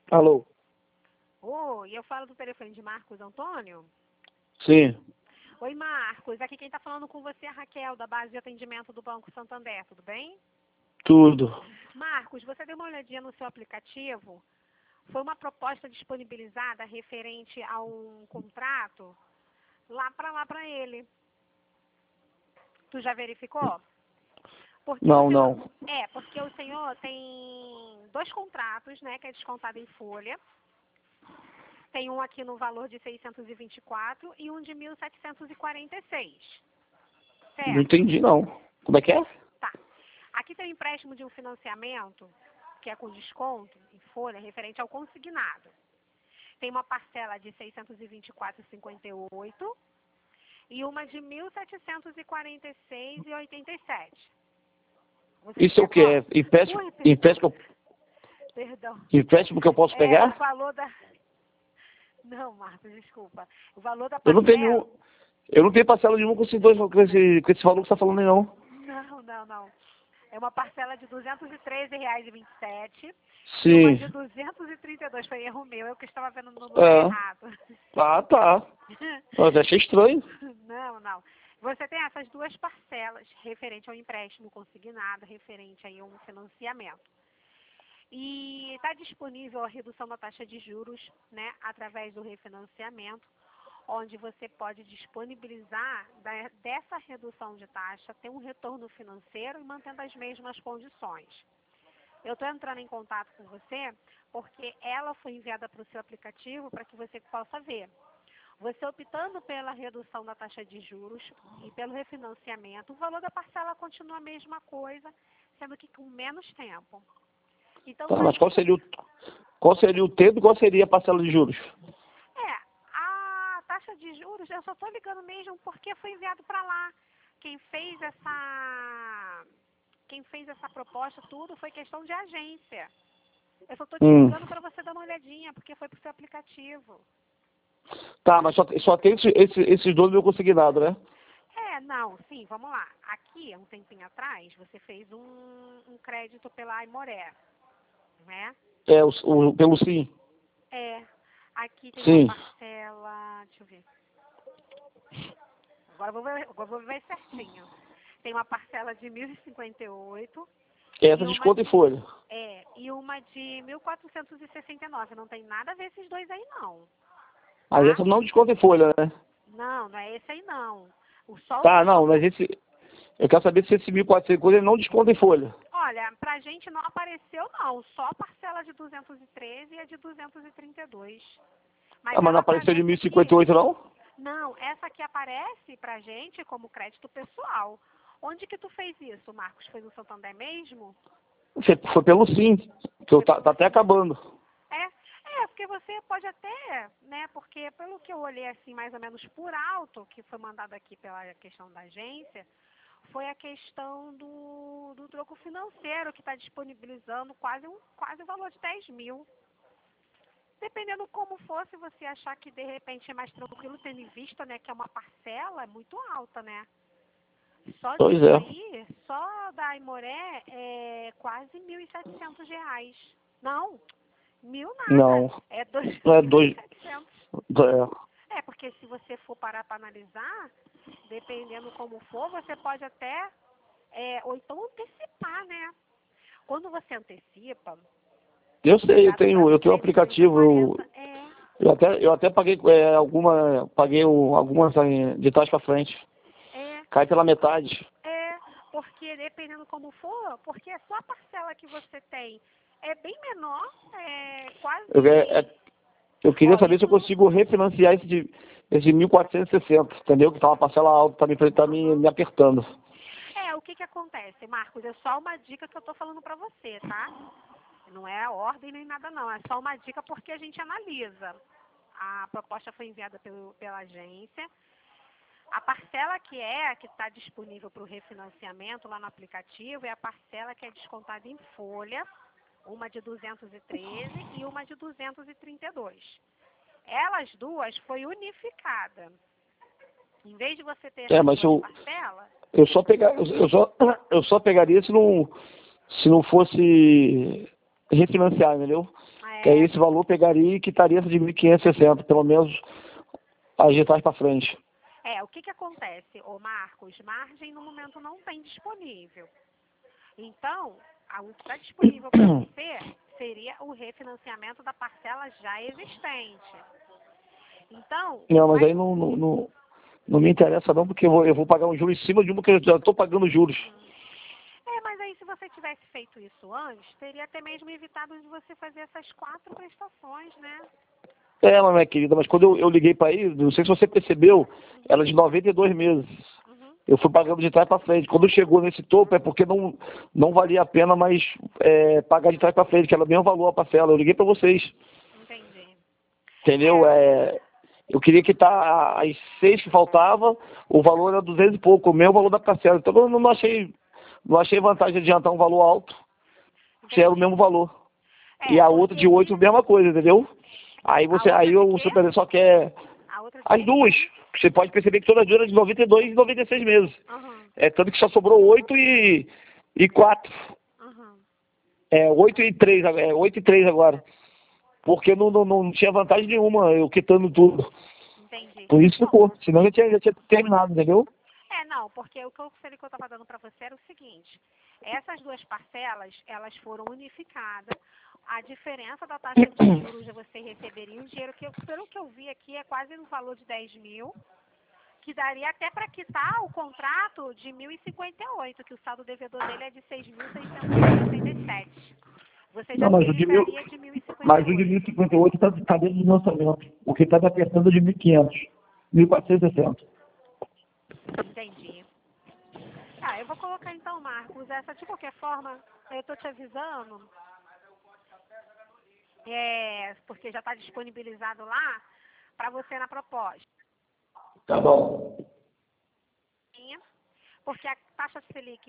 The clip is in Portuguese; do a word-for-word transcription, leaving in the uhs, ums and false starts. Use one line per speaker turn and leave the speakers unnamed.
Alô?
Oi, eu falo do telefone de Marcos Antônio.
Sim.
Oi, Marcos. Aqui quem está falando com você é a Raquel, da base de atendimento do Banco Santander, tudo bem?
Tudo.
Marcos, você deu uma olhadinha no seu aplicativo? Foi uma proposta disponibilizada referente a um contrato lá para lá para ele. Tu já verificou? Porque o
Não,
senhor,
não.
é, porque o senhor tem dois contratos, né, que é descontado em folha. Tem um aqui no valor de seiscentos e vinte e quatro e um de mil setecentos e quarenta e seis.
Não
Certo?
entendi, não. Como é que é?
Tá. Aqui tem o empréstimo de um financiamento, que é com desconto em folha, referente ao consignado. Tem uma parcela de seiscentos e vinte e quatro vírgula cinquenta e oito e uma de mil setecentos e quarenta e seis vírgula oitenta e sete. Você
Isso é
quer
o quê? É
qual?
empréstimo,
Ui, perdão.
empréstimo,
Perdão.
empréstimo que eu posso
É o
pegar?
valor da... Não, Marcos, desculpa. O valor da
Eu não tenho
parcela...
nenhum. Eu não tenho parcela nenhuma com esses dois, com esse, com esse valor que você está falando aí, não.
Não, não, não. É uma parcela de duzentos e treze reais e vinte e sete e uma
Sim.
de duzentos e trinta e dois. Foi erro meu, eu que estava vendo no lugar
É.
errado.
Ah, tá. Eu achei estranho.
Não, não. Você tem essas duas parcelas, referente ao empréstimo consignado, referente aí a um financiamento. E está disponível a redução da taxa de juros, né, através do refinanciamento, onde você pode disponibilizar da- dessa redução de taxa, ter um retorno financeiro e mantendo as mesmas condições. Eu estou entrando em contato com você porque ela foi enviada para o seu aplicativo para que você possa ver. Você optando pela redução da taxa de juros e pelo refinanciamento, o valor da parcela continua a mesma coisa, sendo que com menos tempo. Então,
Tá,
está
mas qual seria o, qual seria o tempo e qual seria a parcela de juros?
É, a taxa de juros, eu só estou ligando mesmo porque foi enviado para lá. Quem fez essa quem fez essa proposta, tudo, foi questão de agência. Eu só estou te
Hum.
ligando para você dar uma olhadinha, porque foi para o seu aplicativo.
Tá, mas só, só tem esse, esse, esses dois meu consignado, né?
É, não, sim, vamos lá. Aqui, um tempinho atrás, você fez um, um crédito pela Aimoré, né?
É, o, o, pelo sim.
É, aqui tem uma
Sim.
parcela, deixa eu ver. Agora eu vou ver, agora eu vou ver certinho. Tem uma parcela de mil e cinquenta e oito
Essa
e uma
desconto em folha.
é, e uma de mil quatrocentos e sessenta e nove. Não tem nada a ver esses dois aí não.
Mas
Tá?
essa não desconta em folha, né?
Não, não é esse aí não. O só
Tá,
o só
não, mas esse. Eu quero saber se esse mil e quatrocentos coisa ele não desconta em folha.
Olha, pra gente não apareceu não, só a parcela de duzentos e treze e a de duzentos e trinta e dois. Mas
Ah, mas não
ela
apareceu de
aparece
mil e
aqui.
cinquenta e oito não?
Não, essa aqui aparece pra gente como crédito pessoal. Onde que tu fez isso, Marcos? Foi no Santander mesmo?
Foi foi pelo sim, que eu
Foi
tá,
pelo
tá até
sim.
acabando.
É, é, porque você pode até, né, porque pelo que eu olhei assim mais ou menos por alto, que foi mandado aqui pela questão da agência, foi a questão do, do troco financeiro que está disponibilizando quase um quase o valor de dez mil. Dependendo como for, se você achar que de repente é mais tranquilo, tendo em vista, né, que é uma parcela, é muito alta, né? Só
Pois
disso
é.
aí, só da Aimoré é quase mil e setecentos reais. Não, mil nada,
Não.
é dois
Não é
mil e
dois.
setecentos.
É.
É, porque se você for parar para analisar, dependendo como for, você pode até, é, ou então antecipar, né? Quando você antecipa,
Eu sei, eu
já dá
tenho, eu tenho um
trezentos e
aplicativo, eu,
quarenta é,
eu até, eu até paguei é, alguma. Paguei o- algumas eh, de trás pra frente.
é,
Cai pela metade.
é, porque dependendo como for, porque a sua parcela que você tem é bem menor, é
Eu, é,
quase,
é- eu queria
ó,
saber se eu
isso,
consigo refinanciar esse de, esse de mil quatrocentos e sessenta, entendeu? Que tá uma parcela alta, tá me, tá me,
uhum.
me apertando.
É, o que que acontece, Marcos? É só uma dica que eu tô falando pra você, tá? Não é a ordem nem nada não, é só uma dica porque a gente analisa. A proposta foi enviada pelo, pela agência. A parcela que é, que está disponível para o refinanciamento lá no aplicativo, é a parcela que é descontada em folha, uma de duzentos e treze e uma de duzentos e trinta e dois. Elas duas foi unificada. Em vez de você ter
É,
essas
mas
duas
eu,
parcelas,
eu só pegar, eu, eu só, eu só pegaria se não, se não fosse refinanciar, entendeu? Que aí esse valor pegaria e quitaria essa de mil quinhentos e sessenta, pelo menos agitar para frente.
É, o que que acontece, ô Marcos? Margem no momento não tem disponível. Então, a- o que está disponível para você seria o refinanciamento da parcela já existente. Então,
Não, mas
vai...
aí não, não, não, não me interessa não, porque eu vou, eu vou pagar um juro em cima de uma que eu já estou pagando juros.
É, mas aí se você tivesse feito isso antes, teria até mesmo evitado de você fazer essas quatro prestações, né?
É, mas minha querida, mas quando eu, eu liguei para aí, não sei se você percebeu, ela é de noventa e dois meses.
Uhum.
Eu fui pagando de trás para frente. Quando chegou nesse topo é porque não, não valia a pena mais é, pagar de trás para frente, que era o mesmo valor a parcela. Eu liguei para vocês,
Entendi.
entendeu?
É,
É, eu queria quitar as seis que faltava, o valor era duzentos e pouco, o mesmo valor da parcela. Então eu não achei, não achei vantagem de adiantar um valor alto, se era o
entendi.
mesmo valor. E
É,
a outra
porque
de oito,
aí
mesma coisa, entendeu? Aí
a
você,
outra
aí
de
o
quê?
seu presente só quer
A outra de
as
quê?
duas. Você pode perceber que todas as duas eram de noventa e dois e noventa e seis meses.
Aham,
É, tanto que só sobrou oito e, e quatro.
aham.
É, oito e três, é, oito e três agora. Porque não, não, não tinha vantagem nenhuma eu quitando tudo.
Entendi.
Por isso
Bom,
ficou. Senão já tinha, já tinha terminado, entendeu?
é, não, porque o conselho que eu estava dando para você era o seguinte: essas duas parcelas, elas foram unificadas. A diferença da taxa de juros você receberia o dinheiro que, eu, pelo que eu vi aqui, é quase no valor de dez mil, que daria até para quitar o contrato de mil e cinquenta e oito, que o saldo devedor dele é de seis mil seiscentos e sessenta e sete. Você
Não,
já
mas
se
o de mil,
livraria de mil e cinquenta e
mas o de mil e
oito.
cinquenta e oito está tá dentro do lançamento. O que está me apertando é de mil e quinhentos. mil quatrocentos e sessenta.
Entendi. Ah, eu vou colocar então, Marcos, essa de qualquer forma, eu estou te avisando, é, porque já está disponibilizado lá, para você na proposta.
Tá bom.
Porque a taxa Selic